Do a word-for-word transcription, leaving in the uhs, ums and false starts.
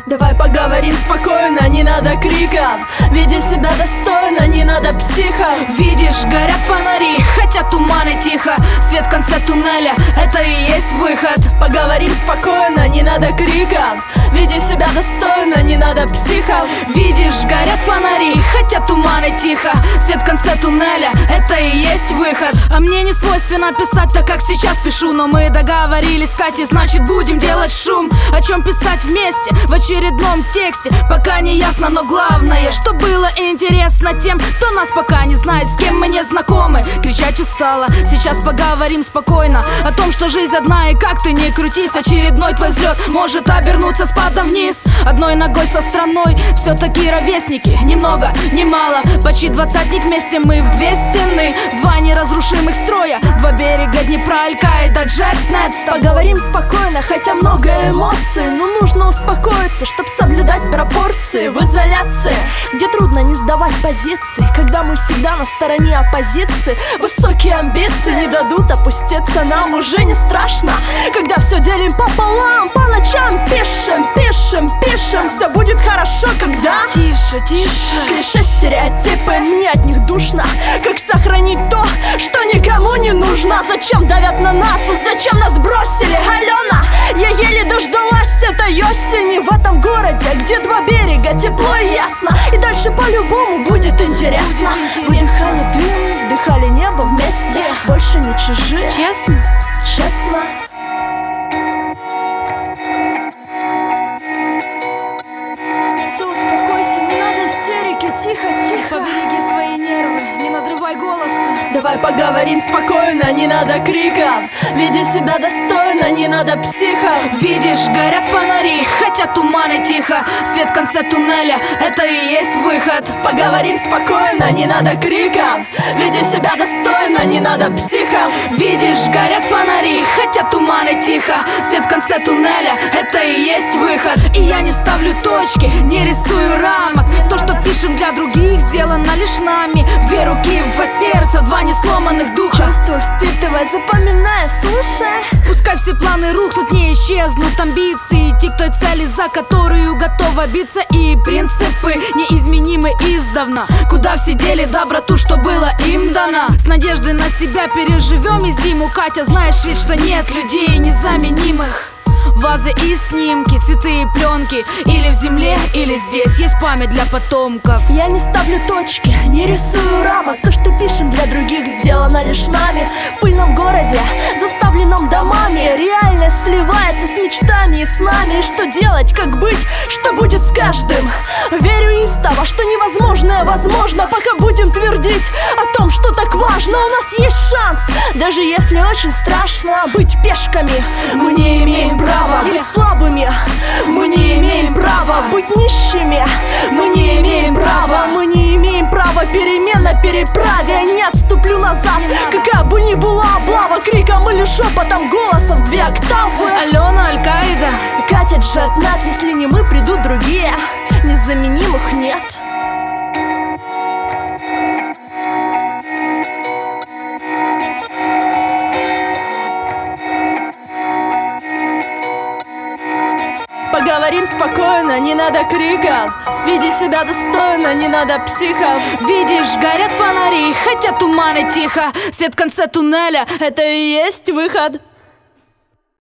Давай поговорим спокойно, не надо криков. Веди себя достойно, не надо психов. Видишь, горят фонари, хотя туманы тихо. Свет в конце туннеля, это и есть выход. Поговорим спокойно, не надо криков. Веди себя достойно, не надо психов. Видишь, горят фонари, хотя туманы тихо. Свет в конце туннеля, это и есть выход. А мне не свойственно писать так, как сейчас пишу, но мы договорились, Катя, значит будем делать шум. О чем писать вместе в очередном тексте, пока не ясно, но главное, что было интересно тем, кто нас пока не знает, с кем мы не знакомы. Кричать устала, сейчас поговорим спокойно о том, что жизнь одна, и как ты не крутись, очередной твой взлет может обернуться спадом вниз. Одной ногой со страной, все-таки ровесники, ни много, ни мало, почти двадцатник, вместе мы в две стены, в два неразрушимых строя, два берега Днепра, Аль-Каида, Джетнет. Поговорим спокойно, хотя много эмоций, но нужно успокоиться, чтоб соблюдать пропорции. В изоляции, где трудно не сдавать позиции, когда мы всегда на стороне оппозиции. Высокие амбиции не дадут опуститься нам, уже не страшно, когда все делим пополам. По ночам пишем, пишем, пишем, все будет хорошо, когда Тише, тише. Клише, стереотипы, мне от них душно. Как сохранить то, что никому не нужно? Зачем давят на нас, зачем нас бросили? Алена, я еле дождалась этой осени в этом городе, где два берега, тепло и ясно. И дальше по-любому будет интересно. Выдыхали дым, вдыхали небо вместе, больше не чужие. Честно? Честно. Все, успокойся, не надо истерики, тихо, тихо. Побереги свои нервы, не надрывай голоса. Давай поговорим спокойно, не надо криков. Веди себя достойно, не надо психов. Видишь, горят фонари, хотя туманы тихо. Свет в конце туннеля, это и есть выход. Поговорим спокойно, не надо криков. Веди себя достойно, не надо психов. Видишь, горят фонари, хотя туманы тихо. Свет в конце туннеля, это и есть выход. И я не ставлю точки, не рисую рамок. То, что пишем для других, сделано лишь нами. В две руки, в два сердца, в два несломанных духа. Чувствуй, впитывай, запоминай, слушай. Пускай все планы рухнут, не исчезнут амбиции. Идти к той цели, за которую готова биться. И принципы неизменимы издавна. Куда все дели доброту, что было им дано. С надеждой на себя переживем и зиму. Катя, знаешь ведь, что нет людей незаменимых. Вазы и снимки, цветы и пленки. Или в земле, или здесь есть память для потомков. Я не ставлю точки, не рисую рамок. То, что пишем для других, сделано лишь нами. В пыльном городе, заставленном домами, реальность сливается с мечтами и с нами. И что делать, как быть, что будет с каждым? Верю истово, что невозможное возможно. Пока будем твердить о том, что так важно, у нас есть шанс, даже если очень страшно быть пешками. Мы не имеем права быть слабыми, мы не имеем права быть нищими, мы не имеем права, мы не имеем права перемен на переправе. Я не отступлю назад, какая бы ни была облава, криком или шепотом голоса в две октавы. Алена, Аль-Каида, Катя, Джетнет, если не мы, придут другие, незаменимых нет. Поговорим спокойно, не надо криков. Веди себя достойно, не надо психов. видишь, горят фонари, хотя туманы тихо. Свет в конце туннеля, Это и есть выход.